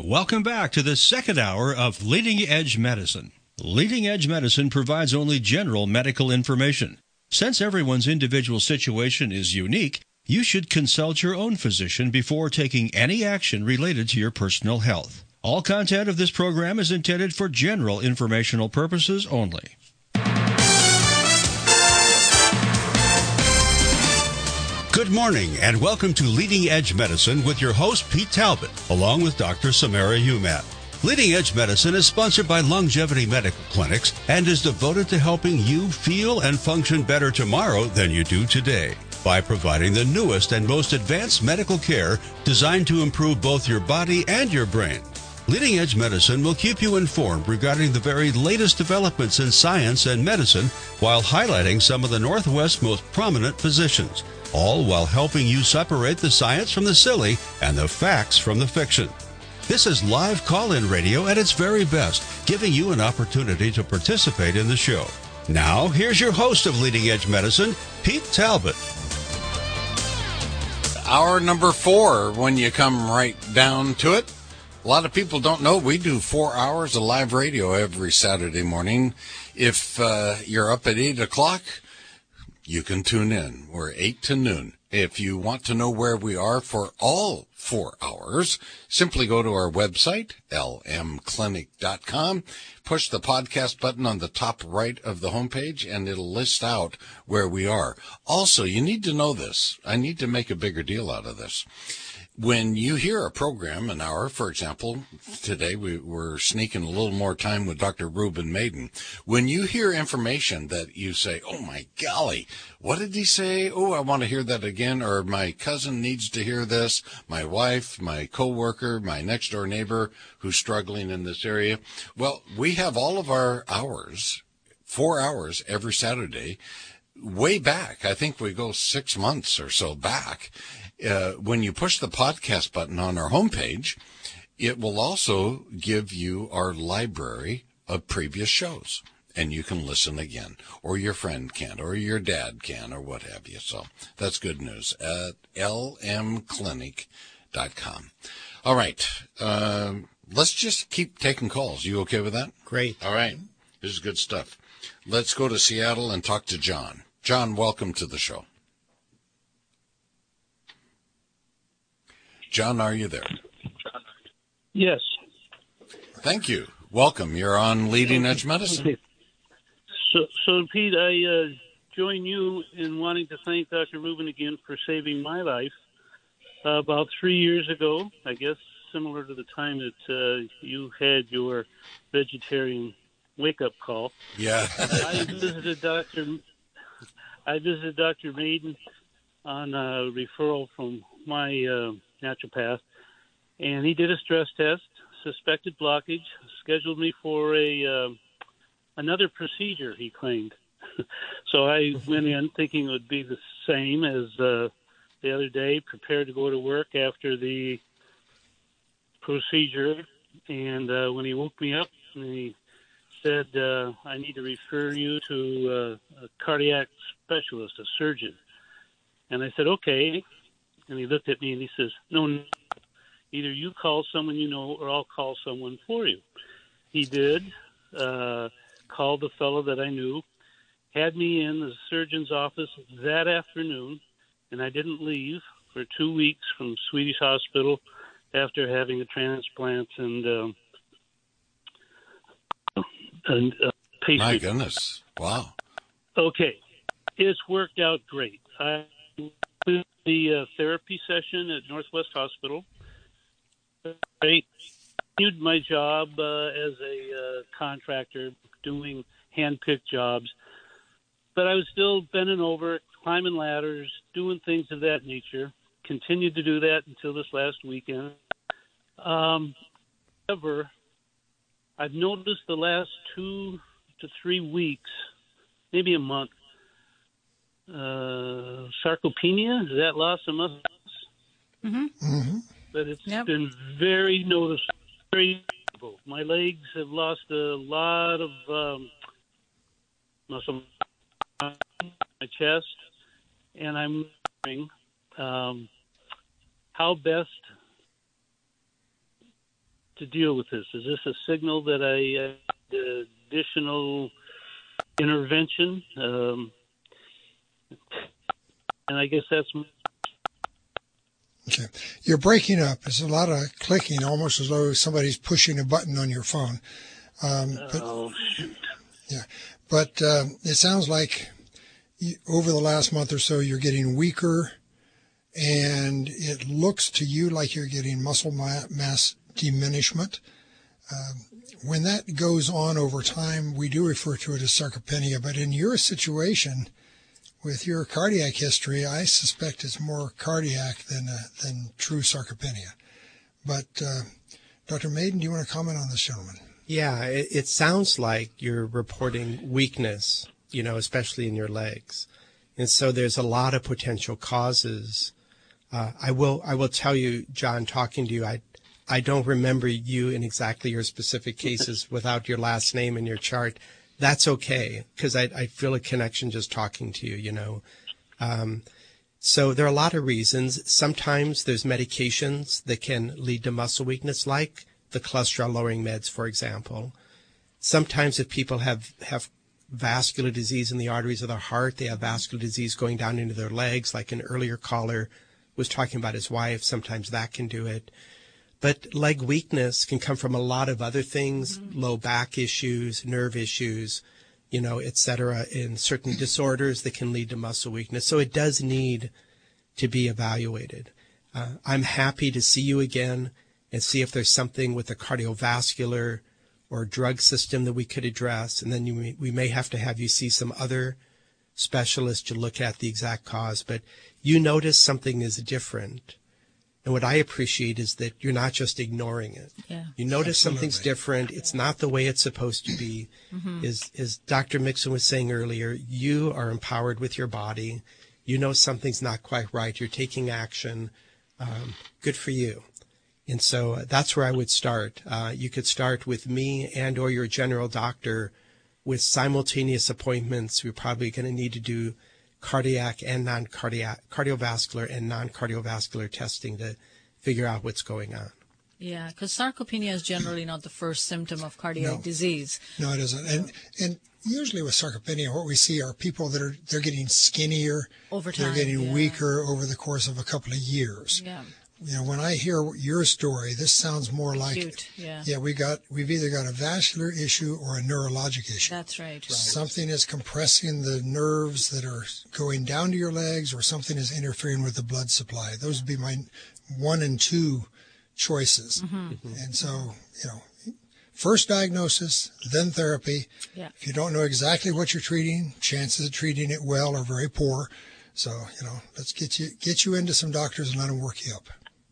welcome back to the second hour of Leading Edge Medicine. Leading Edge Medicine provides only general medical information. Since everyone's individual situation is unique, you should consult your own physician before taking any action related to your personal health. All content of this program is intended for general informational purposes only. Good morning and welcome to Leading Edge Medicine with your host Pete Talbot, along with Dr. Samara Umat. Leading Edge Medicine is sponsored by Longevity Medical Clinics and is devoted to helping you feel and function better tomorrow than you do today by providing the newest and most advanced medical care designed to improve both your body and your brain. Leading Edge Medicine will keep you informed regarding the very latest developments in science and medicine while highlighting some of the Northwest's most prominent physicians, all while helping you separate the science from the silly and the facts from the fiction. This is live call-in radio at its very best, giving you an opportunity to participate in the show. Now, here's your host of Leading Edge Medicine, Pete Talbot. Hour number 4, when you come right down to it. A lot of people don't know we do 4 hours of live radio every Saturday morning. If you're up at 8 o'clock, you can tune in. We're 8 to noon. If you want to know where we are for all 4 hours, simply go to our website, lmclinic.com, push the podcast button on the top right of the homepage, and it'll list out where we are. Also, you need to know this. I need to make a bigger deal out of this. When you hear a program, an hour, for example, today we're sneaking a little more time with Dr. Reuben Maiden. When you hear information that you say, oh my golly, what did he say? Oh, I want to hear that again. Or my cousin needs to hear this. My wife, my coworker, my next door neighbor who's struggling in this area. Well, we have all of our hours, 4 hours every Saturday, way back. I think we go 6 months or so back. When you push the podcast button on our homepage, it will also give you our library of previous shows, and you can listen again, or your friend can, or your dad can, or what have you. So that's good news at lmclinic.com. All right. Let's just keep taking calls. You okay with that? Great. All right. This is good stuff. Let's go to Seattle and talk to John. John, welcome to the show. John, are you there? Yes. Thank you. Welcome. You're on Leading Edge Medicine. So Pete, I join you in wanting to thank Dr. Reuben again for saving my life. About 3 years ago, I guess, similar to the time that you had your vegetarian wake-up call. Yeah. I visited Dr. Maiden on a referral from my naturopath, and he did a stress test, suspected blockage, scheduled me for another procedure, he claimed. So I went in thinking it would be the same as the other day, prepared to go to work after the procedure, and when he woke me up, he said, I need to refer you to a cardiac specialist, a surgeon. And I said, okay. And he looked at me and he says, no, either you call someone you know or I'll call someone for you. He did, called the fellow that I knew, had me in the surgeon's office that afternoon, and I didn't leave for 2 weeks from Swedish Hospital after having a transplant and pacemaker. My goodness. Wow. Okay. It's worked out great. I did the therapy session at Northwest Hospital. I continued my job as a contractor doing hand-picked jobs, but I was still bending over, climbing ladders, doing things of that nature. Continued to do that until this last weekend. However, I've noticed the last 2 to 3 weeks, maybe a month, sarcopenia, is that loss of muscles? Mm-hmm. Mm-hmm. But it's been very noticeable, very visible. My legs have lost a lot of muscle, my chest, and I'm wondering how best to deal with this? Is this a signal that I additional intervention? And I guess that's... Okay. You're breaking up. There's a lot of clicking, almost as though somebody's pushing a button on your phone. Shoot. Yeah. But it sounds like over the last month or so, you're getting weaker, and it looks to you like you're getting muscle mass diminishment. When that goes on over time, we do refer to it as sarcopenia. But in your situation, with your cardiac history, I suspect it's more cardiac than true sarcopenia. But Dr. Maiden, do you want to comment on this gentleman? Yeah, it sounds like you're reporting weakness, especially in your legs. And so there's a lot of potential causes. I will tell you, John, talking to you, I don't remember you in exactly your specific cases without your last name in your chart. That's okay, because I feel a connection just talking to you, So there are a lot of reasons. Sometimes there's medications that can lead to muscle weakness, like the cholesterol-lowering meds, for example. Sometimes if people have vascular disease in the arteries of their heart, they have vascular disease going down into their legs, like an earlier caller was talking about his wife. Sometimes that can do it. But leg weakness can come from a lot of other things, low back issues, nerve issues, et cetera, in certain disorders that can lead to muscle weakness. So it does need to be evaluated. I'm happy to see you again and see if there's something with the cardiovascular or drug system that we could address. And then we may have to have you see some other specialists to look at the exact cause. But you notice something is different. And what I appreciate is that you're not just ignoring it. Yeah. You notice Absolutely. Something's different. It's not the way it's supposed to be. As Dr. Mixon was saying earlier, you are empowered with your body. You know something's not quite right. You're taking action. Good for you. And so that's where I would start. You could start with me and or your general doctor with simultaneous appointments. We're probably going to need to do cardiac and cardiovascular and non-cardiovascular testing to figure out what's going on. Yeah, because sarcopenia is generally not the first symptom of cardiac disease. No, it isn't. And usually with sarcopenia, what we see are people they're getting skinnier. Over time, they're getting weaker over the course of a couple of years. Yeah. When I hear your story, this sounds more like Acute, yeah. We've either got a vascular issue or a neurologic issue. That's right. Something is compressing the nerves that are going down to your legs, or something is interfering with the blood supply. Those would be my 1 and 2 choices. And so, first diagnosis, then therapy. Yeah. If you don't know exactly what you're treating, chances of treating it well are very poor. So, let's get you into some doctors and let them work you up.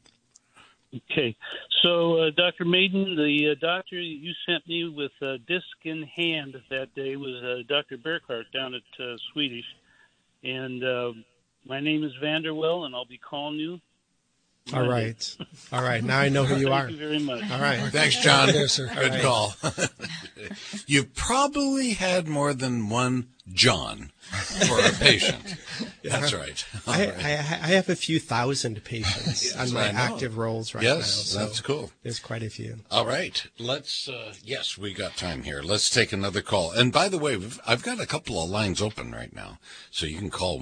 Okay. So, Dr. Maiden, the doctor you sent me with disc in hand that day was Dr. Burkhardt down at Swedish. And my name is Vanderwell, and I'll be calling you. All right. Now I know who you are. Thank you very much. All right. Thanks, John. There, sir. Good call. You probably had more than one John for a patient. That's right. I have a few thousand patients on my I know. active rolls right now. Yes, So that's cool. there's quite a few. All right. Let's, yes, we got time here. Let's take another call. And by the way, I've got a couple of lines open right now. So you can call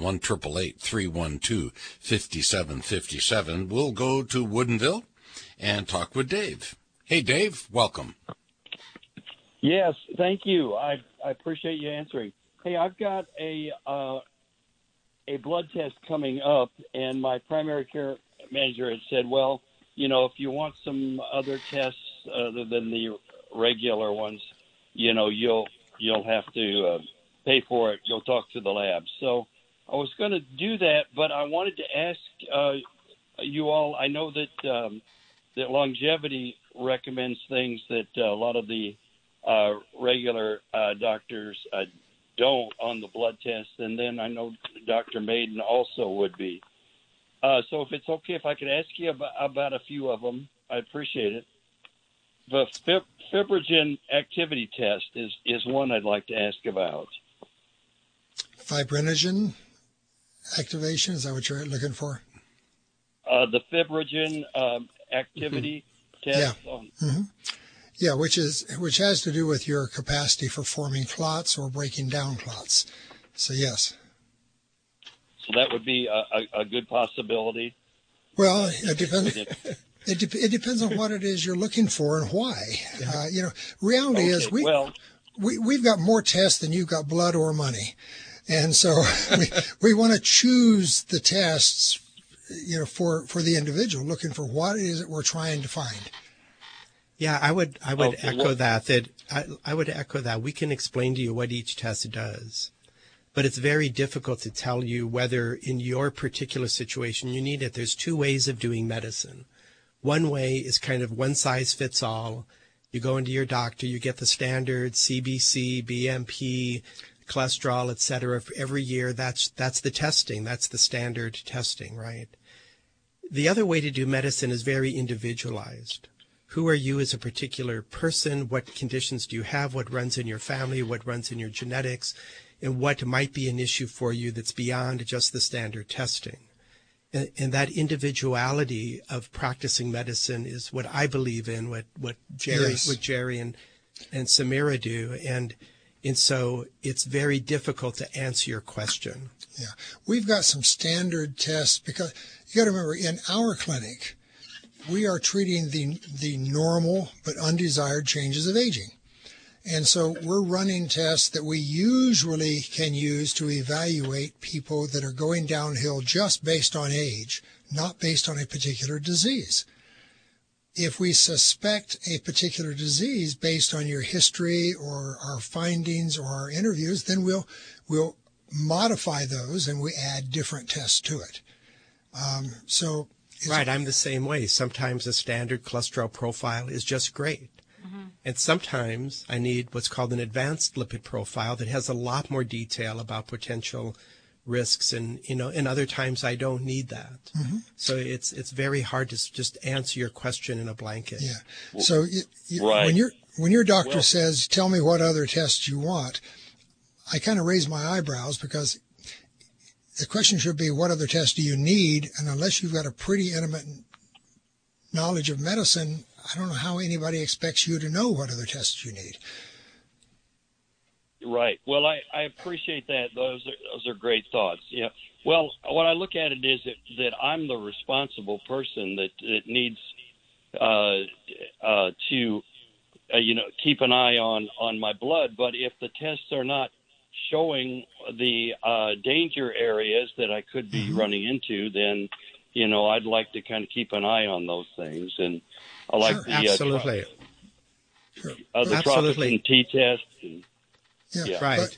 1-888-312-5757. We'll go to Woodinville and talk with Dave. Hey, Dave, welcome. Yes, thank you. I appreciate you answering. Hey, I've got a blood test coming up, and my primary care manager had said, well, if you want some other tests other than the regular ones, you'll have to pay for it. You'll talk to the lab. So I was going to do that, but I wanted to ask you all. I know that that Longevity recommends things that a lot of the regular doctors don't on the blood test, and then I know Dr. Maiden also would be. So if it's okay if I could ask you about a few of them, I appreciate it. The Fibrogen activity test is one I'd like to ask about. Fibrinogen activation, is that what you're looking for? The Fibrogen activity test? Yeah, which has to do with your capacity for forming clots or breaking down clots. So yes. So that would be a good possibility. Well, it depends. It depends on what it is you're looking for and why. Reality is we've got more tests than you've got blood or money, and so we want to choose the tests, for the individual, looking for what it is that we're trying to find. Yeah, I would echo that. I would echo that. We can explain to you what each test does, but it's very difficult to tell you whether in your particular situation you need it. There's two ways of doing medicine. One way is kind of one size fits all. You go into your doctor, you get the standard CBC, BMP, cholesterol, et cetera, every year. That's the testing. That's the standard testing, right? The other way to do medicine is very individualized. Who are you as a particular person? What conditions do you have? What runs in your family? What runs in your genetics? And what might be an issue for you that's beyond just the standard testing? And that individuality of practicing medicine is what I believe in, what Jerry and Samira do. And so it's very difficult to answer your question. Yeah. We've got some standard tests because you got to remember, in our clinic, we are treating the normal but undesired changes of aging. And so we're running tests that we usually can use to evaluate people that are going downhill just based on age, not based on a particular disease. If we suspect a particular disease based on your history or our findings or our interviews, then we'll modify those and we add different tests to it. Right, I'm the same way. Sometimes a standard cholesterol profile is just great. And sometimes I need what's called an advanced lipid profile that has a lot more detail about potential risks, and other times I don't need that. So it's very hard to just answer your question in a blanket. Yeah. So right. when your doctor says, "Tell me what other tests you want," I kind of raise my eyebrows because the question should be, "What other tests do you need?" And unless you've got a pretty intimate knowledge of medicine, I don't know how anybody expects you to know what other tests you need. Right. Well, I appreciate that. Those are great thoughts. Yeah. Well, what I look at it is that I'm the responsible person that needs to keep an eye on my blood. But if the tests are not showing the danger areas that I could be running into, then I'd like to kind of keep an eye on those things. And I like the absolutely the Troponin T test. Yeah, right.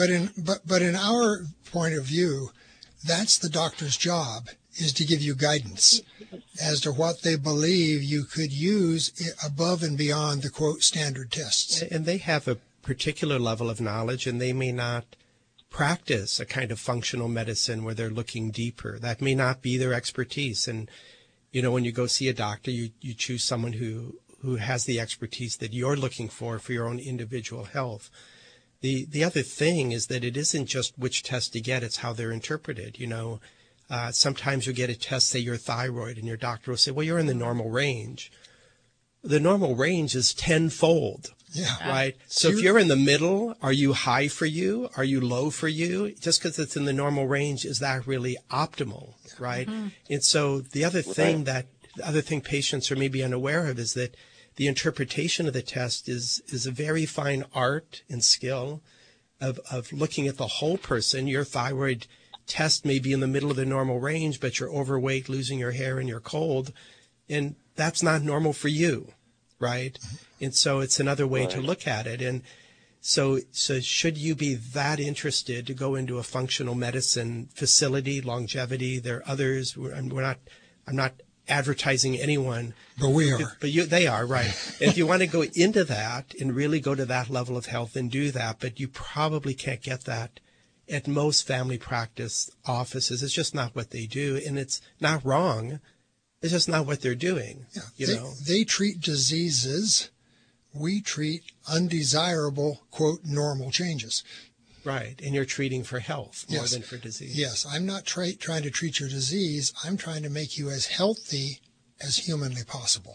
But in our point of view, that's the doctor's job, is to give you guidance as to what they believe you could use above and beyond the quote standard tests. And they have a particular level of knowledge, and they may not practice a kind of functional medicine where they're looking deeper. That may not be their expertise. And when you go see a doctor, you choose someone who has the expertise that you're looking for your own individual health. The other thing is that it isn't just which test you get, it's how they're interpreted. Sometimes you get a test, say your thyroid, and your doctor will say, well, you're in the normal range. The normal range is tenfold. Yeah. Right. So if you're in the middle, are you high for you? Are you low for you? Just because it's in the normal range, is that really optimal? Right. And so the other thing patients are maybe unaware of is that the interpretation of the test is a very fine art and skill of looking at the whole person. Your thyroid test may be in the middle of the normal range, but you're overweight, losing your hair, and you're cold. And that's not normal for you. Right. And so it's another way to look at it. And so should you be that interested to go into a functional medicine facility, longevity, there are others. I'm not advertising anyone. But we are. But they are, right. And if you want to go into that and really go to that level of health, then do that. But you probably can't get that at most family practice offices. It's just not what they do. And it's not wrong. It's just not what they're doing. Yeah, they treat diseases. We treat undesirable, quote, normal changes. Right. And you're treating for health more than for disease. Yes. I'm not trying to treat your disease. I'm trying to make you as healthy as humanly possible.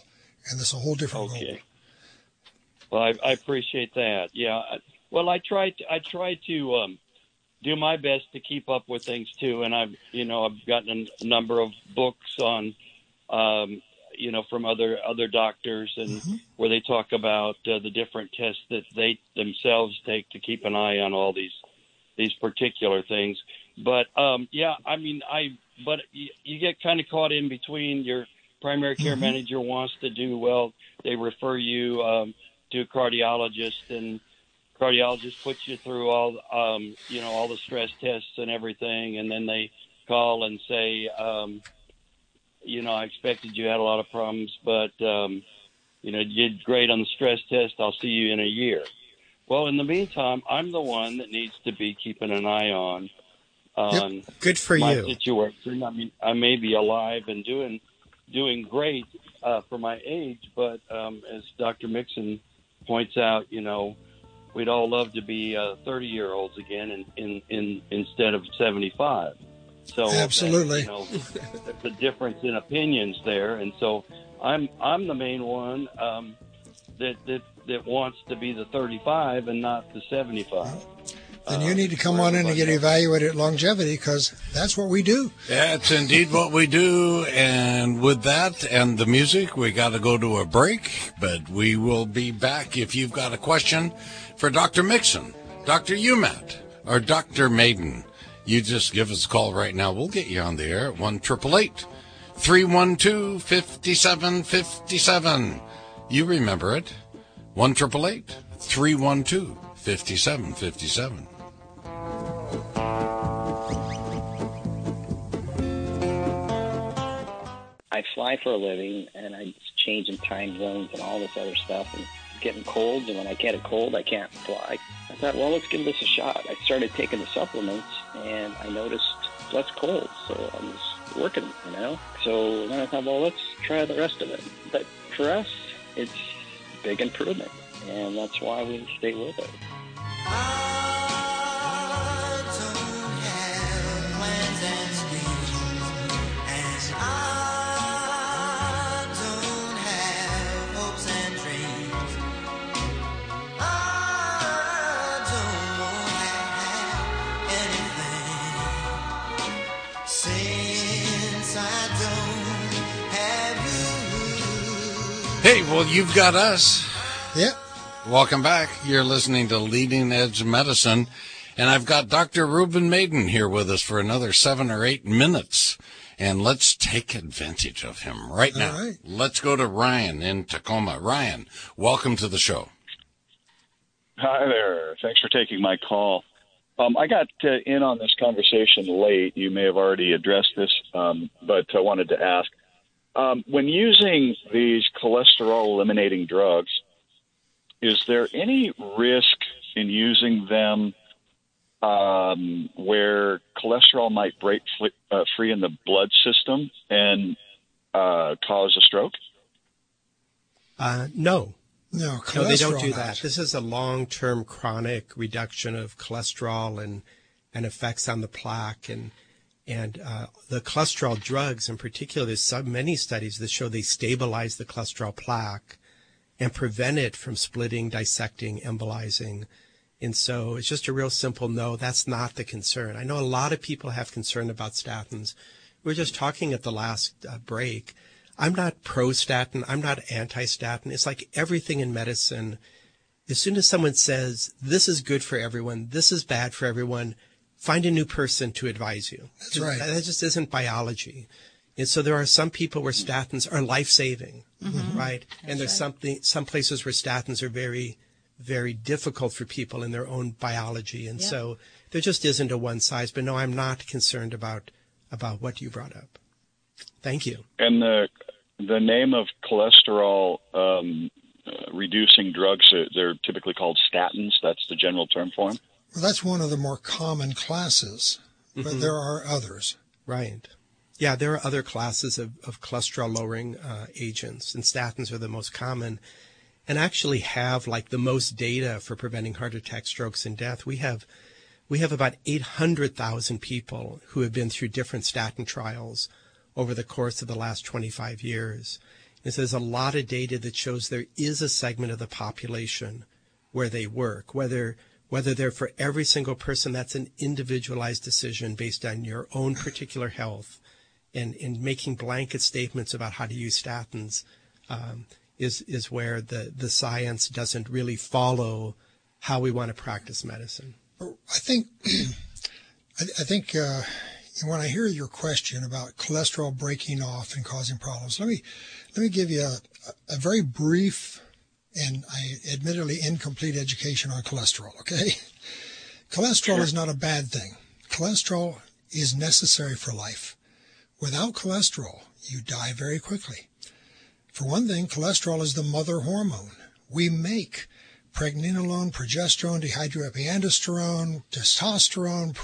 and that's a whole different goal. Okay. Well, I appreciate that. Yeah. Well, I try to do my best to keep up with things too, and I've gotten a number of books on, from other doctors, and where they talk about the different tests that they themselves take to keep an eye on all these particular things. But but you get kind of caught in between. Your primary care manager wants to do well. They refer you to a cardiologist, and cardiologist puts you through all the stress tests and everything, and then they call and say, I expected you had a lot of problems, but you did great on the stress test. I'll see you in a year. Well, in the meantime, I'm the one that needs to be keeping an eye on good for my you situation. I mean, I may be alive and doing great for my age, but as Dr. Mixon points out, we'd all love to be 30-year-olds again instead of 75. So absolutely, there's a difference in opinions there, and so I'm the main one that wants to be the 35 and not the 75. Then you need to come on in and get evaluated at Longevity, because that's what we do. That's indeed what we do. And with that and the music, we got to go to a break, but we will be back. If you've got a question for Dr. Mixon, Dr. Umat, or Dr. Maiden, you just give us a call right now. We'll get you on the air at 1-888-312-5757. You remember it. 1-888-312-5757. I fly for a living, and I change in time zones and all this other stuff, and it's getting cold, and when I get a cold, I can't fly. I thought, well, let's give this a shot. I started taking the supplements, and I noticed less cold, so I was working, So then I thought, well, let's try the rest of it. But for us, it's big improvement, and that's why we stay with it. Hey, well, you've got us. Yeah. Welcome back. You're listening to Leading Edge Medicine, and I've got Dr. Reuben Maiden here with us for another 7 or 8 minutes, and let's take advantage of him right now. All right. Let's go to Ryan in Tacoma. Ryan, welcome to the show. Hi there. Thanks for taking my call. I got in on this conversation late. You may have already addressed this, but I wanted to ask. When using these cholesterol-eliminating drugs, is there any risk in using them where cholesterol might break free in the blood system and cause a stroke? No, No, they don't do cholesterol that. This is a long-term chronic reduction of cholesterol and effects on the plaque. And the cholesterol drugs in particular, there's many studies that show they stabilize the cholesterol plaque and prevent it from splitting, dissecting, embolizing. And so it's just a real simple no, that's not the concern. I know a lot of people have concern about statins. We were just talking at the last break. I'm not pro-statin. I'm not anti-statin. It's like everything in medicine. As soon as someone says, this is good for everyone, this is bad for everyone, find a new person to advise you. That's right. That just isn't biology. And so there are some people where statins are life-saving, right? And there's some places where statins are very, very difficult for people in their own biology. And so there just isn't a one size. But no, I'm not concerned about what you brought up. Thank you. And the name of cholesterol reducing drugs, they're typically called statins. That's the general term for them. Well, that's one of the more common classes, but there are others. Right. Yeah, there are other classes of cholesterol-lowering agents, and statins are the most common, and actually have like the most data for preventing heart attack, strokes, and death. We have about 800,000 people who have been through different statin trials over the course of the last 25 years. is there's a lot of data that shows there is a segment of the population where they work. Whether they're for every single person, that's an individualized decision based on your own particular health. And making blanket statements about how to use statins is where the science doesn't really follow how we want to practice medicine. I think when I hear your question about cholesterol breaking off and causing problems, let me give you a very brief and admittedly incomplete education on cholesterol. Okay, cholesterol is not a bad thing. Cholesterol is necessary for life. Without cholesterol, you die very quickly. For one thing, cholesterol is the mother hormone. We make pregnenolone, progesterone, dehydroepiandrosterone, testosterone,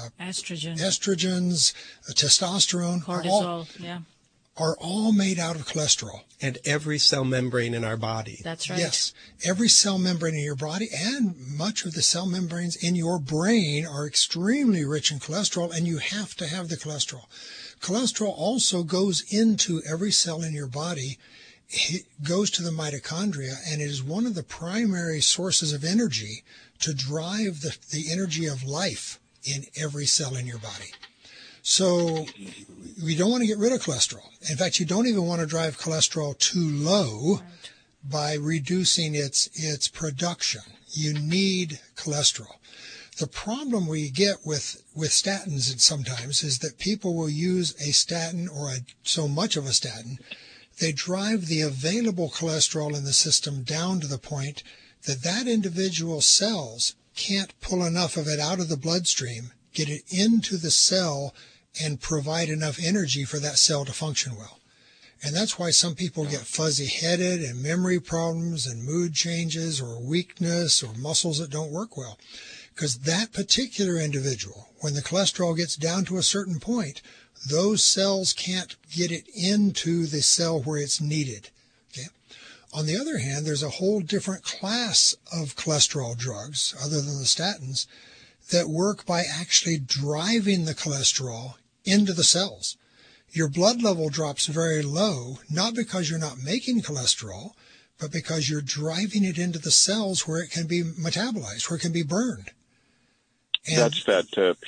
estrogens, testosterone, cortisol, are all made out of cholesterol. And every cell membrane in our body. That's right. Yes, every cell membrane in your body and much of the cell membranes in your brain are extremely rich in cholesterol, and you have to have the cholesterol. Cholesterol also goes into every cell in your body. It goes to the mitochondria, and it is one of the primary sources of energy to drive the energy of life in every cell in your body. So we don't want to get rid of cholesterol. In fact, you don't even want to drive cholesterol too low by reducing its production. You need cholesterol. The problem we get with statins sometimes is that people will use a statin or so much of a statin, they drive the available cholesterol in the system down to the point that individual cells can't pull enough of it out of the bloodstream, get it into the cell, and provide enough energy for that cell to function well. And that's why some people get fuzzy-headed and memory problems and mood changes or weakness or muscles that don't work well. Because that particular individual, when the cholesterol gets down to a certain point, those cells can't get it into the cell where it's needed. Okay. On the other hand, there's a whole different class of cholesterol drugs, other than the statins, that work by actually driving the cholesterol into the cells. Your blood level drops very low, not because you're not making cholesterol, but because you're driving it into the cells where it can be metabolized, where it can be burned. And that's that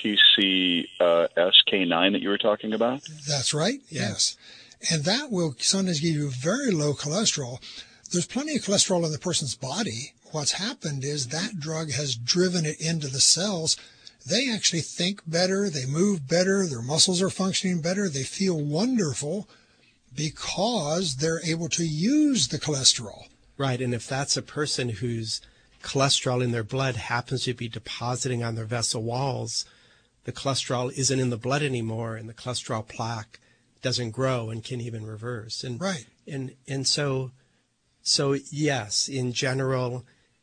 PCSK9 that you were talking about? That's right, yes. And that will sometimes give you very low cholesterol. There's plenty of cholesterol in the person's body. What's happened is that drug has driven it into the cells. They actually think better, they move better, their muscles are functioning better, they feel wonderful because they're able to use the cholesterol. Right, and if that's a person whose cholesterol in their blood happens to be depositing on their vessel walls, the cholesterol isn't in the blood anymore, and the cholesterol plaque doesn't grow and can even reverse. And right. And so yes, in general,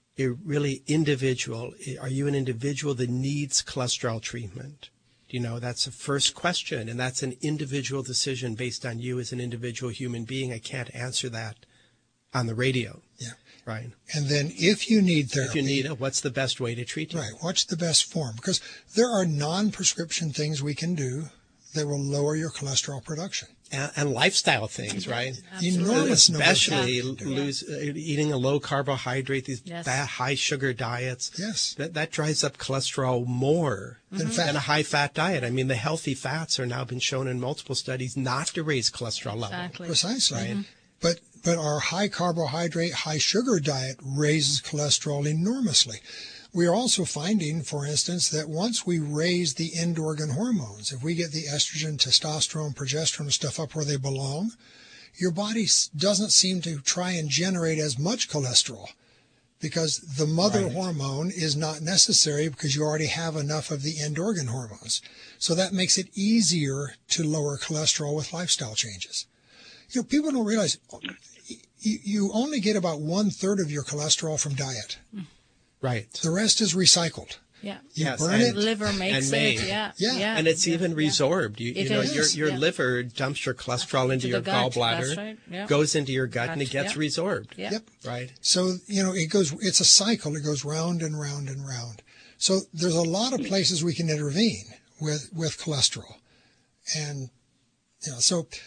are you an individual that needs cholesterol treatment? That's the first question, and that's an individual decision based on you as an individual human being. I can't answer that on the radio. Yeah. Right. And then if you need therapy. If you need it, what's the best way to treat it? Right. What's the best form? Because there are non-prescription things we can do that will lower your cholesterol production. And lifestyle things, right? Enormous especially eating a low carbohydrate, these high sugar diets. Yes. That drives up cholesterol more than a high fat diet. I mean, the healthy fats are now been shown in multiple studies not to raise cholesterol level. Precisely. Right? But our high carbohydrate, high sugar diet raises cholesterol enormously. We are also finding, for instance, that once we raise the end organ hormones, if we get the estrogen, testosterone, progesterone stuff up where they belong, your body doesn't seem to try and generate as much cholesterol because the mother hormone is not necessary because you already have enough of the end organ hormones. So that makes it easier to lower cholesterol with lifestyle changes. People don't realize you only get about 1/3 of your cholesterol from diet. Right. The rest is recycled. Yeah. You burn it. The liver makes it. Yeah. And it's even resorbed. Your liver dumps your cholesterol into your gallbladder, goes into your gut, and it gets resorbed. Yep. Right. So, it's a cycle. It goes round and round and round. So there's a lot of places we can intervene with cholesterol. And, so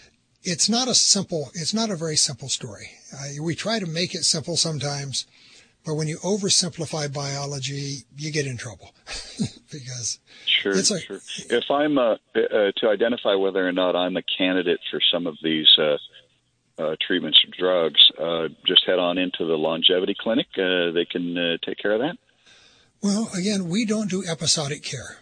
it's not a very simple story. We try to make it simple sometimes, but when you oversimplify biology, you get in trouble because sure. If I'm to identify whether or not I'm a candidate for some of these treatments or drugs, just head on into the longevity clinic. They can take care of that. Well, again, we don't do episodic care.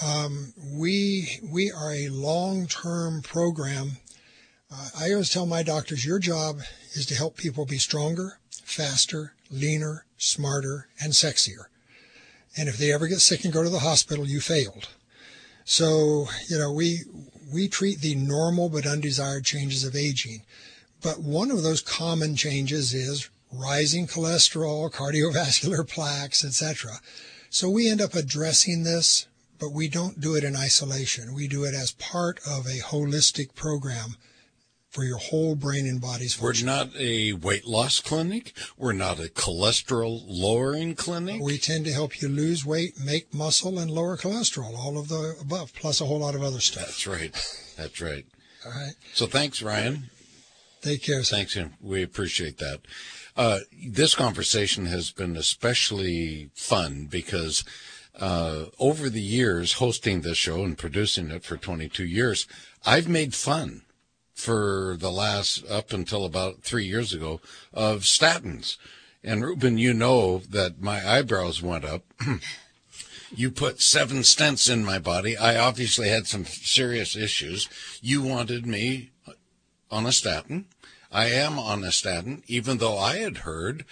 We are a long-term program. I always tell my doctors, your job is to help people be stronger, faster, leaner, smarter, and sexier. And if they ever get sick and go to the hospital, you failed. So, we treat the normal but undesired changes of aging. But one of those common changes is rising cholesterol, cardiovascular plaques, etc. So we end up addressing this, but we don't do it in isolation. We do it as part of a holistic program for your whole brain and body's function. We're not a weight loss clinic. We're not a cholesterol lowering clinic. We tend to help you lose weight, make muscle, and lower cholesterol, all of the above, plus a whole lot of other stuff. That's right. All right. So thanks, Ryan. Take care. Thanks, Jim. We appreciate that. This conversation has been especially fun because over the years, hosting this show and producing it for 22 years, I've made fun for the last, up until about 3 years ago, of statins. And Ruben, you know that my eyebrows went up. You put 7 stents in my body. I obviously had some serious issues. You wanted me on a statin. I am on a statin, even though I had heard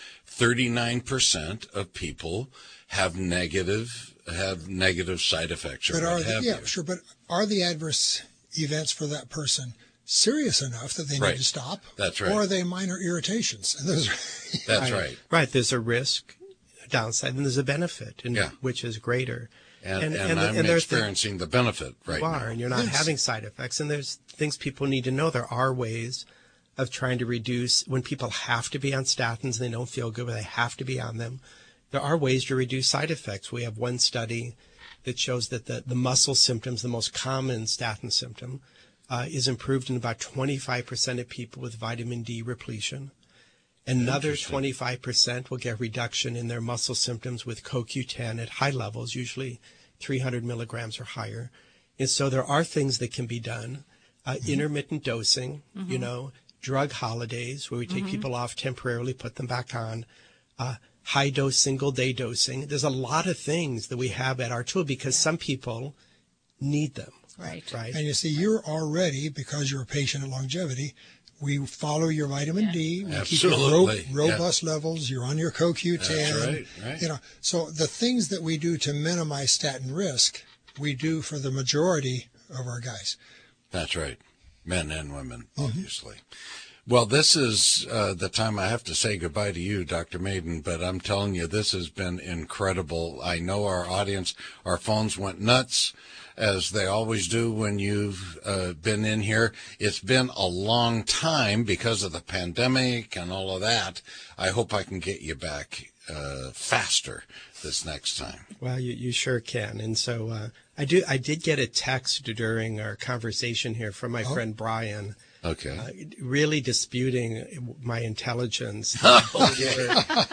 39% of people have negative side effects. But are the adverse events for that person serious enough that they need to stop? That's right. Or are they minor irritations? And those That's right. Right. There's a risk, a downside, and there's a benefit, which is greater. And I'm experiencing the benefit right now. And you're not having side effects. And there's things people need to know. There are ways of trying to reduce when people have to be on statins and they don't feel good, but they have to be on them. There are ways to reduce side effects. We have one study that shows that the muscle symptoms, the most common statin symptom, is improved in about 25% of people with vitamin D repletion. Another 25% will get reduction in their muscle symptoms with CoQ10 at high levels, usually 300 milligrams or higher. And so there are things that can be done. Intermittent dosing, drug holidays where we take people off temporarily, put them back on, high dose, single day dosing. There's a lot of things that we have at our tool because some people need them. Right. And you see, you're already, because you're a patient at Longevity, we follow your vitamin D. We keep your robust levels. You're on your CoQ10. That's right. So the things that we do to minimize statin risk, we do for the majority of our guys. That's right. Men and women, obviously. Well, this is the time I have to say goodbye to you, Dr. Maiden, but I'm telling you, this has been incredible. I know our audience, our phones went nuts, as they always do when you've been in here. It's been a long time because of the pandemic and all of that. I hope I can get you back faster this next time. Well, you sure can. And so I did get a text during our conversation here from my friend Brian. Okay. Really disputing my intelligence. Okay.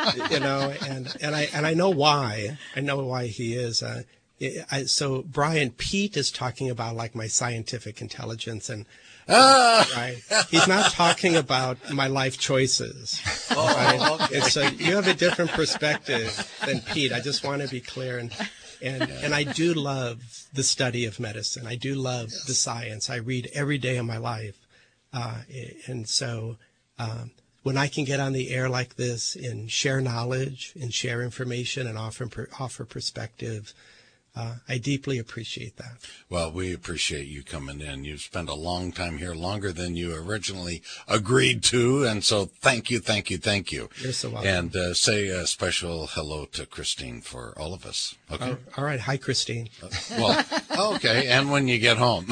And I know why. I know why he is. So Brian, Pete is talking about like my scientific intelligence, and right, he's not talking about my life choices. Right? Okay. And so you have a different perspective than Pete. I just want to be clear, and I do love the study of medicine. I do love the science. I read every day of my life, and so when I can get on the air like this and share knowledge and share information and offer perspective. I deeply appreciate that. Well, we appreciate you coming in. You've spent a long time here, longer than you originally agreed to, and so thank you. You're so welcome. And say a special hello to Christine for all of us. Okay. All right. Hi, Christine. Okay. And when you get home.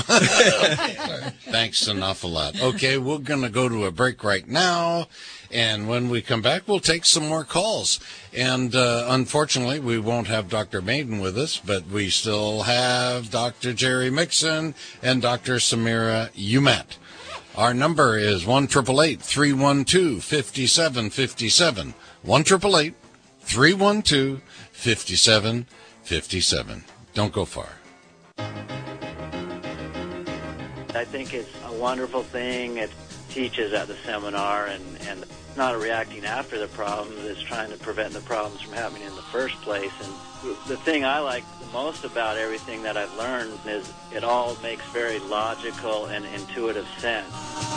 Thanks an awful lot. Okay, we're going to go to a break right now. And when we come back, we'll take some more calls. And unfortunately, we won't have Dr. Maiden with us, but we still have Dr. Jerry Mixon and Dr. Samira Umat. Our number is 1-888-312-5757. 1-888-312-5757. Don't go far. I think it's a wonderful thing. It teaches at the seminar, and it's not reacting after the problems. It's trying to prevent the problems from happening in the first place. And the thing I like the most about everything that I've learned is it all makes very logical and intuitive sense.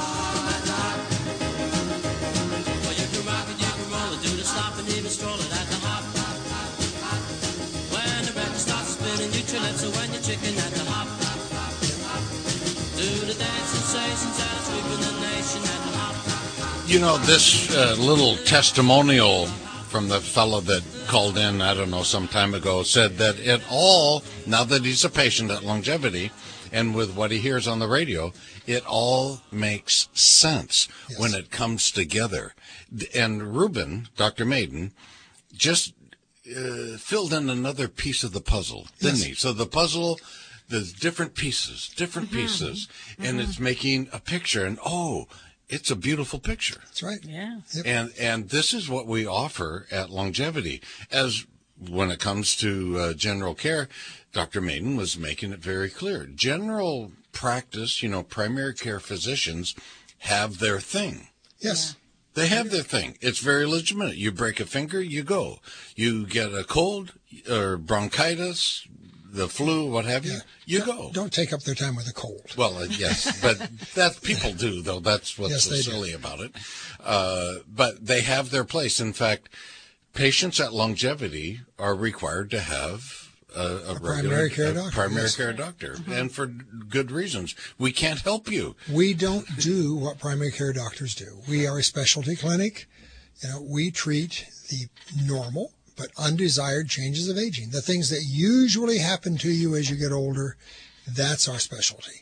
You know, this little testimonial from the fellow that called in, I don't know, some time ago, said that it all, now that he's a patient at Longevity, and with what he hears on the radio, it all makes sense when it comes together. And Ruben, Dr. Maiden, just filled in another piece of the puzzle, didn't he? So the puzzle, there's different pieces, and it's making a picture, and it's a beautiful picture. That's right. Yeah. Yep. And this is what we offer at Longevity. As when it comes to general care, Dr. Maiden was making it very clear. General practice, primary care physicians have their thing. Yes. Yeah. They have their thing. It's very legitimate. You break a finger, you go. You get a cold or bronchitis, the flu, what have you, you go. Don't take up their time with a cold. Well, yes, but that people do, though. That's what's so silly about it. But they have their place. In fact, patients at Longevity are required to have a regular primary care doctor, and for good reasons. We can't help you. We don't do what primary care doctors do. We are a specialty clinic. We treat the normal but undesired changes of aging, the things that usually happen to you as you get older. That's our specialty.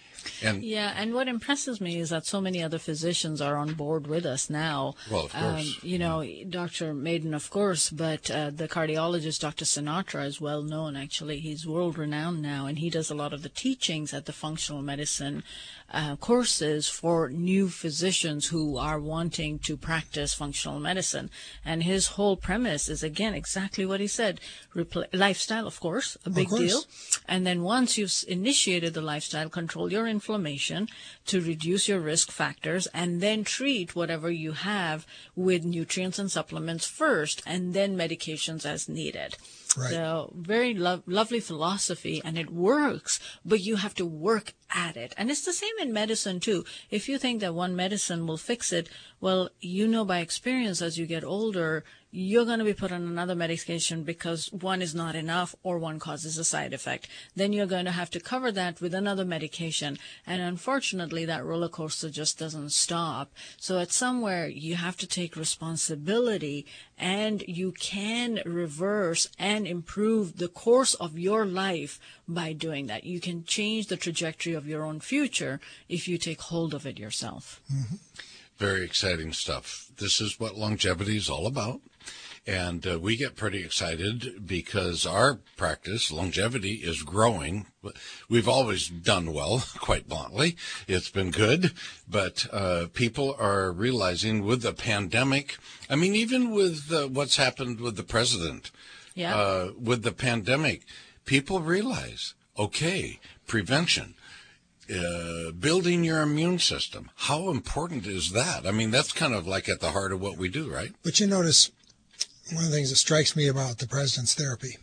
And what impresses me is that so many other physicians are on board with us now. Well, of course. Dr. Maiden, of course, but the cardiologist, Dr. Sinatra, is well known, actually. He's world-renowned now, and he does a lot of the teachings at the functional medicine courses for new physicians who are wanting to practice functional medicine. And his whole premise is, again, exactly what he said. Lifestyle, of course, a big deal. And then once you've initiated the lifestyle, control your inflammation to reduce your risk factors, and then treat whatever you have with nutrients and supplements first, and then medications as needed. Right. So very lovely philosophy, and it works, but you have to work at it. And it's the same in medicine too. If you think that one medicine will fix it, well, by experience, as you get older, you're going to be put on another medication because one is not enough or one causes a side effect. Then you're going to have to cover that with another medication. And unfortunately, that roller coaster just doesn't stop. So at somewhere, you have to take responsibility, and you can reverse and improve the course of your life by doing that. You can change the trajectory of your own future if you take hold of it yourself. Mm-hmm. Very exciting stuff. This is what Longevity is all about. And we get pretty excited because our practice, Longevity, is growing. We've always done well, quite bluntly. It's been good. But people are realizing with the pandemic, even with what's happened with the president, with the pandemic, people realize, prevention. Building your immune system. How important is that? That's kind of like at the heart of what we do, right? But you notice one of the things that strikes me about the president's therapy,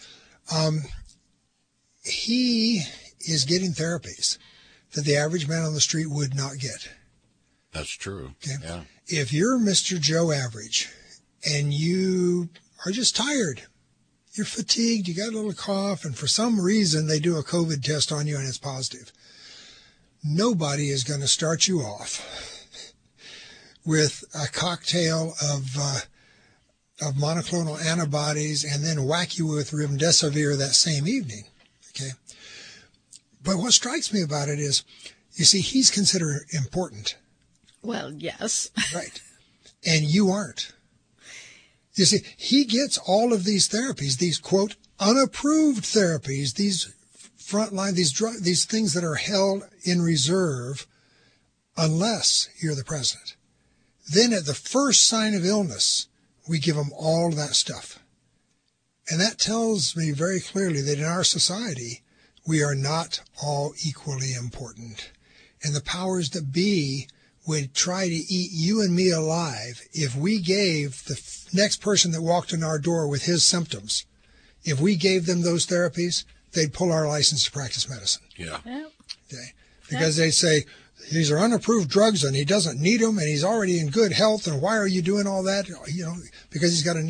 he is getting therapies that the average man on the street would not get. That's true. Okay? Yeah. If you're Mr. Joe Average and you are just tired, you're fatigued, you got a little cough, and for some reason they do a COVID test on you and it's positive, nobody is going to start you off with a cocktail of monoclonal antibodies and then whack you with remdesivir that same evening. Okay. But what strikes me about it is, you see, he's considered important. Well, yes. Right. And you aren't. You see, he gets all of these therapies, these, quote, unapproved therapies, these frontline, these things that are held in reserve unless you're the president. Then at the first sign of illness, we give them all that stuff. And that tells me very clearly that in our society, we are not all equally important. And the powers that be would try to eat you and me alive if we gave the next person that walked in our door with his symptoms, if we gave them those therapies, they'd pull our license to practice medicine. Yeah. Okay. Because they say, these are unapproved drugs and he doesn't need them and he's already in good health, and why are you doing all that? Because he's got a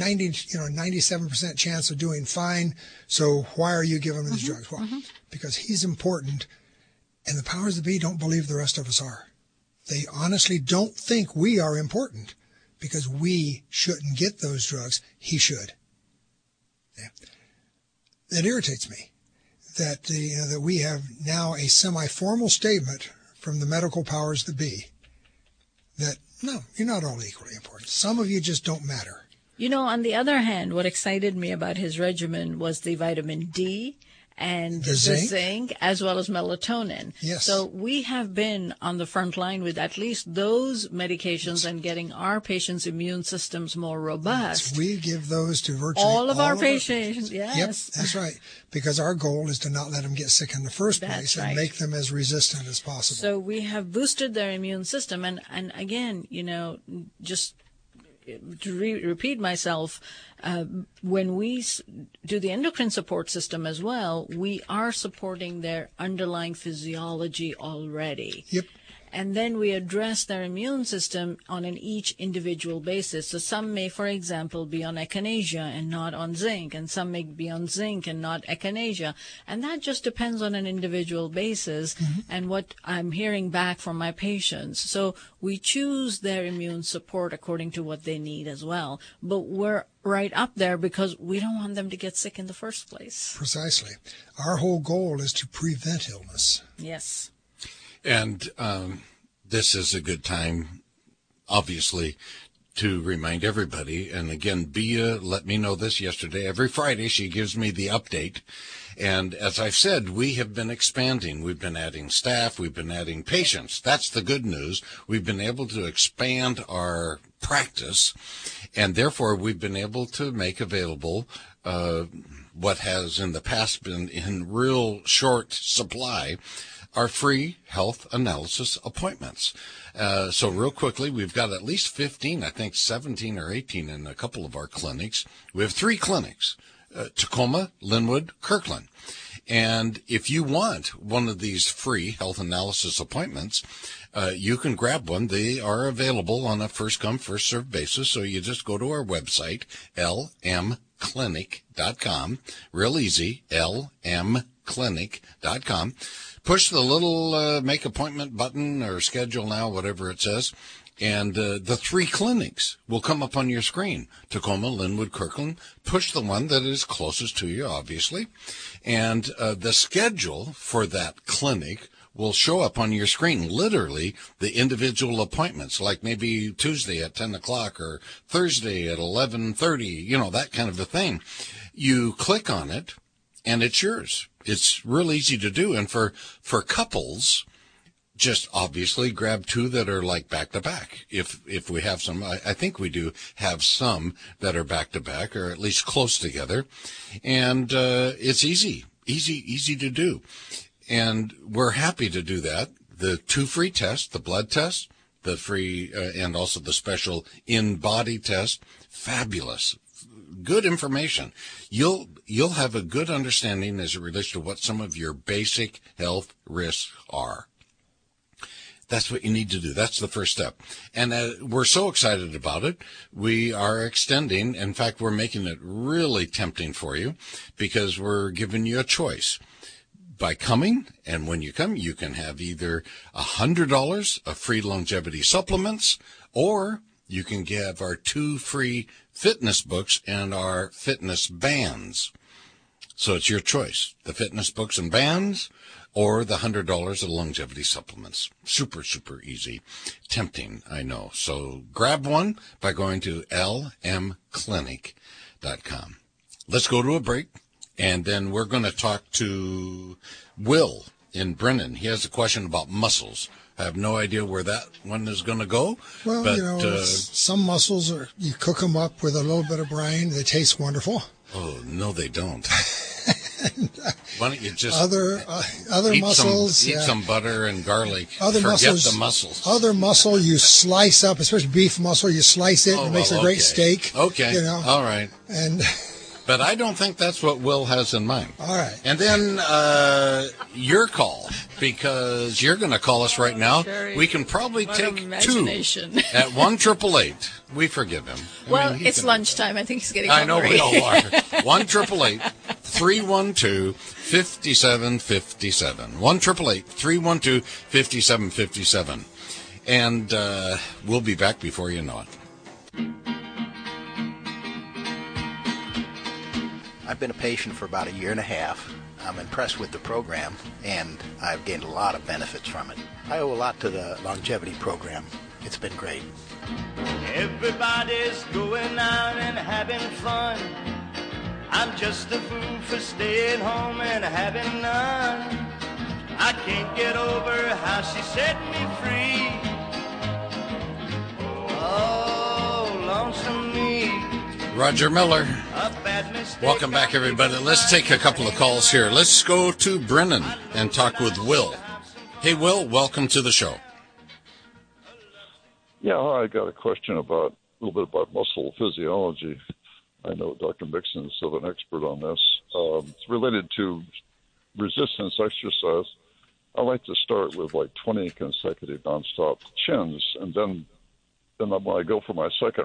97% chance of doing fine. So why are you giving him these drugs? Well, because he's important, and the powers that be don't believe the rest of us are. They honestly don't think we are important because we shouldn't get those drugs. He should. Yeah. It irritates me that that we have now a semi-formal statement from the medical powers that be that, no, you're not all equally important. Some of you just don't matter. On the other hand, what excited me about his regimen was the vitamin D and the zinc, as well as melatonin. Yes. So we have been on the front line with at least those medications and getting our patients' immune systems more robust. We give those to virtually all of our patients. Yes. Yep, that's right. Because our goal is to not let them get sick in the first place and make them as resistant as possible. So we have boosted their immune system. And again, just to repeat myself, when we do the endocrine support system as well, we are supporting their underlying physiology already. Yep. And then we address their immune system on an each individual basis. So some may, for example, be on echinacea and not on zinc, and some may be on zinc and not echinacea. And that just depends on an individual basis and what I'm hearing back from my patients. So we choose their immune support according to what they need as well. But we're right up there because we don't want them to get sick in the first place. Precisely. Our whole goal is to prevent illness. Yes. And this is a good time, obviously, to remind everybody. And again, Bia let me know this yesterday. Every Friday, she gives me the update. And as I've said, we have been expanding. We've been adding staff. We've been adding patients. That's the good news. We've been able to expand our practice, and therefore we've been able to make available what has in the past been in real short supply, our free health analysis appointments. So real quickly, we've got at least 15, I think 17 or 18 in a couple of our clinics. We have 3 clinics, Tacoma, Linwood, Kirkland. And if you want one of these free health analysis appointments, you can grab one. They are available on a first-come, first-served basis. So you just go to our website, lmclinic.com. Real easy, lmclinic.com. Push the little make appointment button or schedule now, whatever it says, and the 3 clinics will come up on your screen. Tacoma, Linwood, Kirkland. Push the one that is closest to you, obviously. And the schedule for that clinic will show up on your screen, literally the individual appointments, like maybe Tuesday at 10 o'clock or Thursday at 11:30, that kind of a thing. You click on it, and it's yours. It's real easy to do. And for couples, just obviously grab 2 that are like back to back. If we have some, I think we do have some that are back to back or at least close together. And it's easy to do. And we're happy to do that. The 2 free tests, the blood test, the free, and also the special in-body test, fabulous. Good information. You'll have a good understanding as it relates to what some of your basic health risks are. That's what you need to do. That's the first step. And we're so excited about it. We are extending. In fact, we're making it really tempting for you because we're giving you a choice. By coming, and when you come, you can have either $100 of free longevity supplements, or you can get our 2 free fitness books and our fitness bands. So it's your choice, the fitness books and bands or the $100 of longevity supplements. Super, super easy. Tempting, I know. So grab one by going to lmclinic.com. Let's go to a break, and then we're going to talk to Will in Brennan. He has a question about mussels. I have no idea where that one is going to go. Well, but, some mussels, you cook them up with a little bit of brine. They taste wonderful. Oh, no, they don't. Why don't you just other mussels? Eat some butter and garlic. Forget the mussels. Other mussel you slice up, especially beef mussel. You slice it and it makes a great steak. Okay. All right. But I don't think that's what Will has in mind. All right. And then your call, because you're going to call us right now. We can probably take two at 1-888. We forgive him. Well, it's lunchtime. I think he's getting hungry. I know we all are. 1-888-312-5757. 1-888-312-5757. And we'll be back before you know it. I've been a patient for about 1.5 years. I'm impressed with the program, and I've gained a lot of benefits from it. I owe a lot to the longevity program. It's been great. Everybody's going out and having fun. I'm just a fool for staying home and having none. I can't get over how she set me free. Oh, lonesome me. Roger Miller. Welcome back, everybody. Let's take a couple of calls here. Let's go to Brennan and talk with Will. Hey, Will, welcome to the show. Yeah, I got a question about a little bit about muscle physiology. I know Dr. Mixon is sort of an expert on this. It's related to resistance exercise. I like to start with like 20 consecutive nonstop chins, and then when I go for my second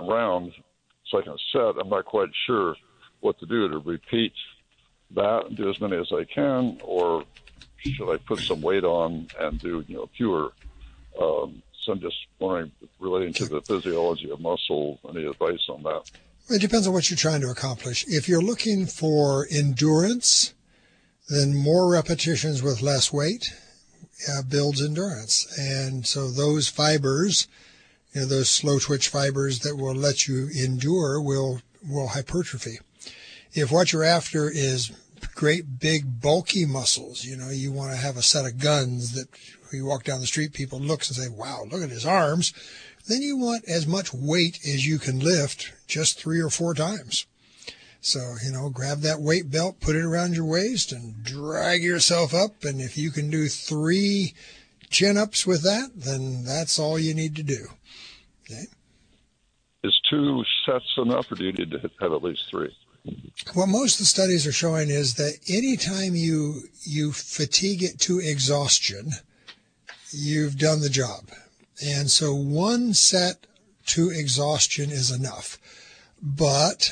set, I'm not quite sure what to do to repeat that and do as many as I can, or should I put some weight on and do fewer? So I'm just wondering, relating to the physiology of muscle, any advice on that? It depends on what you're trying to accomplish. If you're looking for endurance, then more repetitions with less weight builds endurance. And so those fibers, those slow twitch fibers that will let you endure will hypertrophy. If what you're after is great big bulky muscles, you want to have a set of guns that when you walk down the street, people look and say, wow, look at his arms. Then you want as much weight as you can lift just 3 or 4 times. So, grab that weight belt, put it around your waist and drag yourself up. And if you can do 3 chin-ups with that, then that's all you need to do. Okay. Is 2 sets enough, or do you need to have at least 3? What most of the studies are showing is that anytime you fatigue it to exhaustion, you've done the job. And so 1 set to exhaustion is enough. But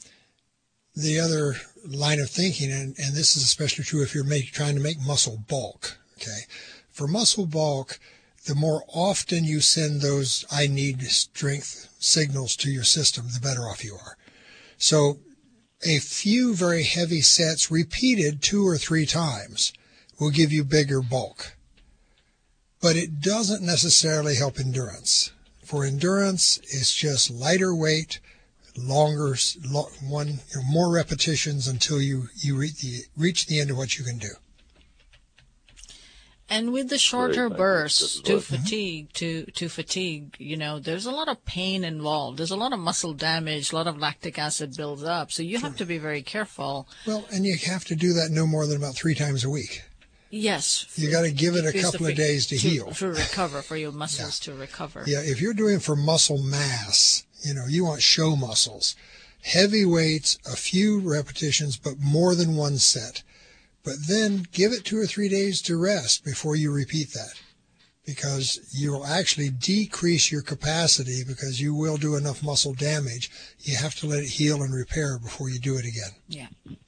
the other line of thinking, and this is especially true if you're trying to make muscle bulk, okay? For muscle bulk, the more often you send those I need strength signals to your system, the better off you are. So a few very heavy sets repeated 2 or 3 times will give you bigger bulk. But it doesn't necessarily help endurance. For endurance, it's just lighter weight, more repetitions until you reach the end of what you can do. And with the shorter bursts to fatigue, there's a lot of pain involved. There's a lot of muscle damage, a lot of lactic acid builds up. So you have to be very careful. Well, and you have to do that no more than about 3 times a week. Yes. You got to give it a couple of days to heal. To recover, for your muscles to recover. Yeah, if you're doing for muscle mass, you want show muscles. Heavy weights, a few repetitions, but more than 1 set. But then give it 2 or 3 days to rest before you repeat that, because you will actually decrease your capacity because you will do enough muscle damage. You have to let it heal and repair before you do it again. Yeah.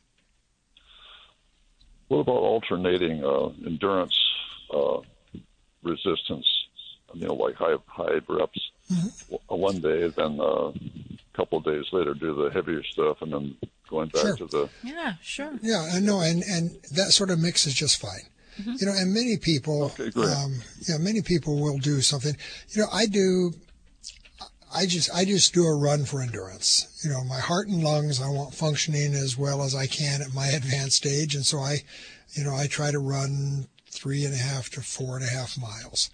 What about alternating endurance resistance? Like high reps one day, then a couple of days later do the heavier stuff, and then going back to the... Yeah, sure. Yeah, I know, and that sort of mix is just fine. Mm-hmm. And many people, many people will do something. I just do a run for endurance. My heart and lungs, I want functioning as well as I can at my advanced age, and so I try to run 3.5 to 4.5 miles.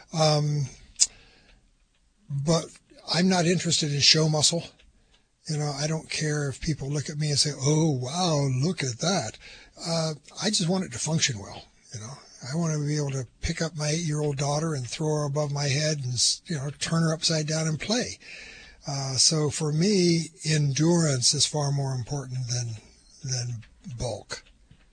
But I'm not interested in show muscle. I don't care if people look at me and say, "Oh, wow, look at that." I just want it to function well. I want to be able to pick up my 8-year-old daughter and throw her above my head and, turn her upside down and play. So for me, endurance is far more important than bulk.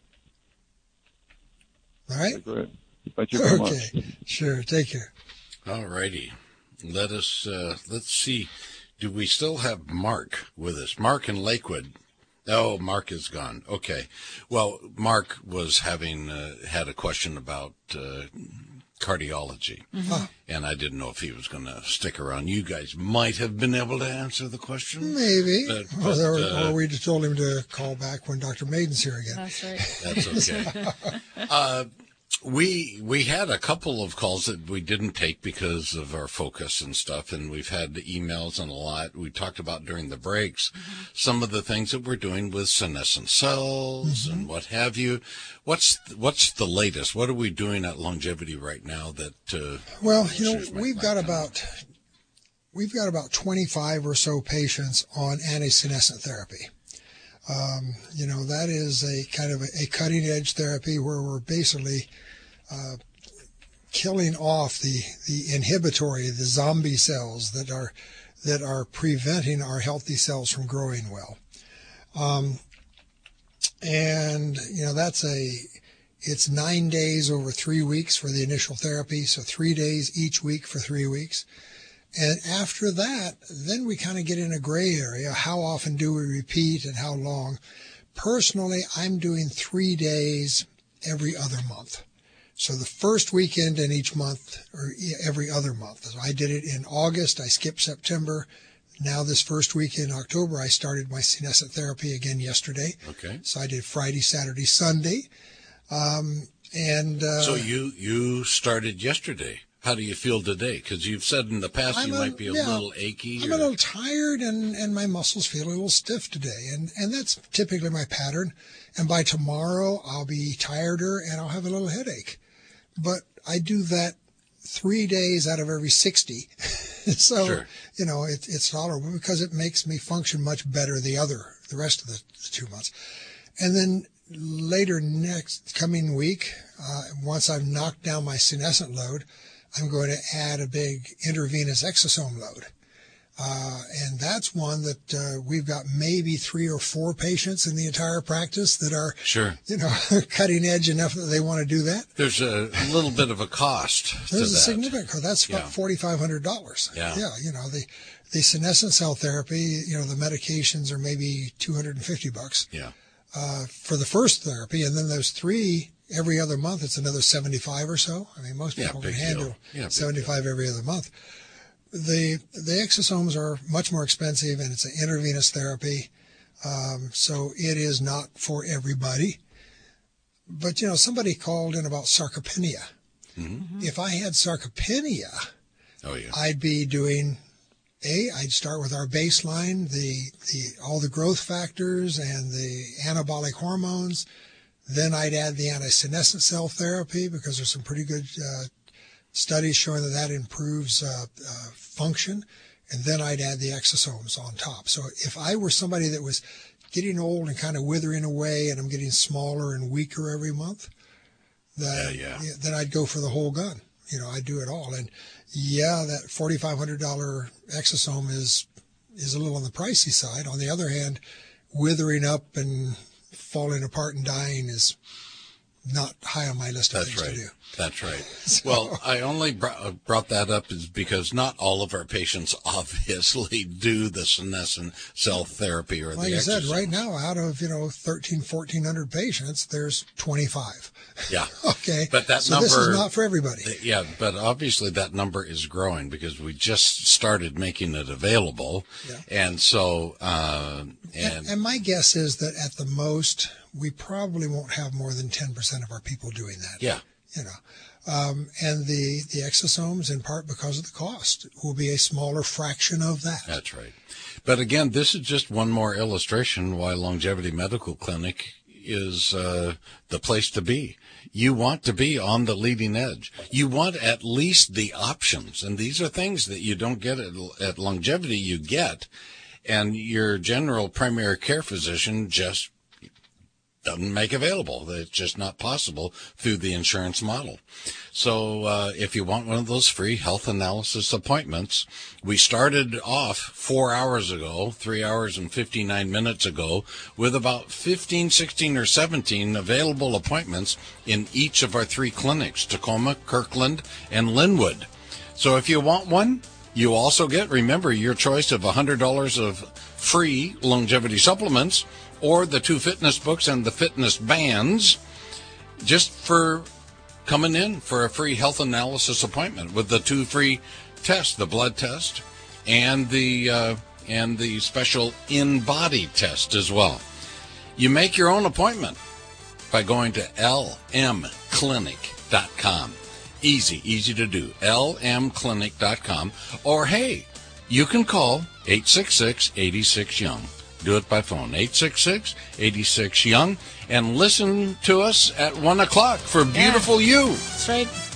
All right? Great. Thank you very much. Okay, sure. Take care. All righty. Let's see. Do we still have Mark with us? Mark in Lakewood. Oh, Mark is gone. Okay. Well, Mark was had a question about cardiology, and I didn't know if he was going to stick around. You guys might have been able to answer the question. Maybe. Or we just told him to call back when Dr. Maiden's here again. That's right. That's okay. We had a couple of calls that we didn't take because of our focus and stuff, and we've had emails and a lot. We talked about during the breaks some of the things that we're doing with senescent cells and what have you. What's the latest? What are we doing at Longevity right now that we've got about 25 or so patients on anti-senescent therapy. That is a kind of a cutting edge therapy where we're basically killing off the inhibitory, the zombie cells that are preventing our healthy cells from growing well. It's 9 days over 3 weeks for the initial therapy, so 3 days each week for 3 weeks. And after that, then we kind of get in a gray area. How often do we repeat and how long? Personally, I'm doing 3 days every other month. So the first weekend in each month or every other month. So I did it in August. I skipped September. Now this first week in October, I started my senescent therapy again yesterday. Okay. So I did Friday, Saturday, Sunday. So you started yesterday. How do you feel today? Because you've said in the past you might be a little achy. I'm a little tired and my muscles feel a little stiff today. And that's typically my pattern. And by tomorrow, I'll be tireder and I'll have a little headache. But I do that 3 days out of every 60. So, sure. It's tolerable because it makes me function much better the rest of the 2 months. And then later next coming week, once I've knocked down my senescent load, I'm going to add a big intravenous exosome load. And that's one that we've got maybe 3 or 4 patients in the entire practice that are, cutting edge enough that they want to do that. There's a little bit of a cost to that. There's a significant cost. That's about $4,500. Yeah. Yeah, the senescent cell therapy, the medications are maybe $250. Yeah. For the first therapy, and then those 3 every other month, it's another 75 or so. I mean, most people can handle 75 every other month. The exosomes are much more expensive, and it's an intravenous therapy, so it is not for everybody. But, somebody called in about sarcopenia. Mm-hmm. If I had sarcopenia, I'd be doing, I'd start with our baseline, all the growth factors and the anabolic hormones. Then I'd add the anti-senescent cell therapy because there's some pretty good studies showing that improves function. And then I'd add the exosomes on top. So if I were somebody that was getting old and kind of withering away and I'm getting smaller and weaker every month, then I'd go for the whole gun. I'd do it all. And that $4,500 exosome is a little on the pricey side. On the other hand, withering up and falling apart and dying is not high on my list of things to do. That's right. So, well, I only brought that up is because not all of our patients obviously do the senescent cell therapy or the exosomes. Like I said, right now, out of 1,400 patients, there's 25. Yeah. Okay. But that so number, this is not for everybody. Yeah, but obviously that number is growing because we just started making it available, and so and my guess is that at the most we probably won't have more than 10% of our people doing that. Yeah. And the exosomes, in part because of the cost, will be a smaller fraction of that. That's right. But again, this is just one more illustration why Longevity Medical Clinic is the place to be. You want to be on the leading edge. You want at least the options. And these are things that you don't get at Longevity. You get, and your general primary care physician just doesn't make available. It's just not possible through the insurance model. So if you want one of those free health analysis appointments, we started off 4 hours ago, 3 hours and 59 minutes ago, with about 15, 16, or 17 available appointments in each of our 3 clinics, Tacoma, Kirkland, and Linwood. So if you want one, you also get, remember, your choice of $100 of free longevity supplements, or the 2 fitness books and the fitness bands, just for coming in for a free health analysis appointment with the 2 free tests, the blood test and the special in-body test as well. You make your own appointment by going to lmclinic.com. Easy to do. lmclinic.com. Or, hey, you can call 866-86-YOUNG. Do it by phone, 866-86-YOUNG, and listen to us at 1 o'clock for Beautiful You. That's right.